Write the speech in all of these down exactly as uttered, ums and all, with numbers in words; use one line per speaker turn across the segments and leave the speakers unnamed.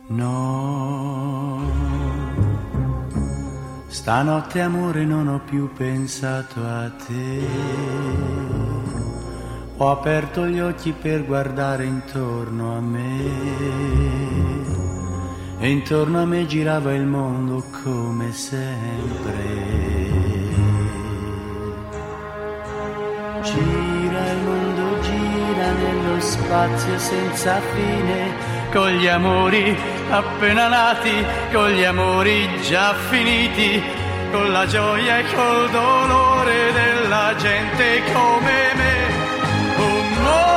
No, stanotte amore non ho più pensato a te. Ho aperto gli occhi per guardare intorno a me e intorno a me girava il mondo come sempre. Gira il mondo, gira nello spazio senza fine, con gli amori appena nati, con gli amori già finiti, con la gioia e col dolore della gente come me. Un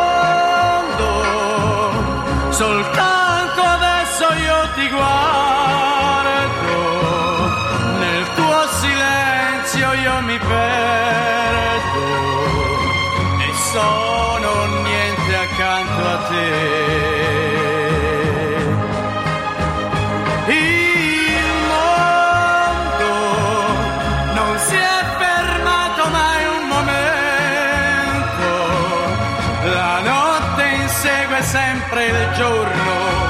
mondo, soltanto adesso io ti guardo, nel tuo silenzio io mi perdo e sono niente accanto a te. Il mondo non si è fermato mai un momento, la notte insegue sempre il giorno.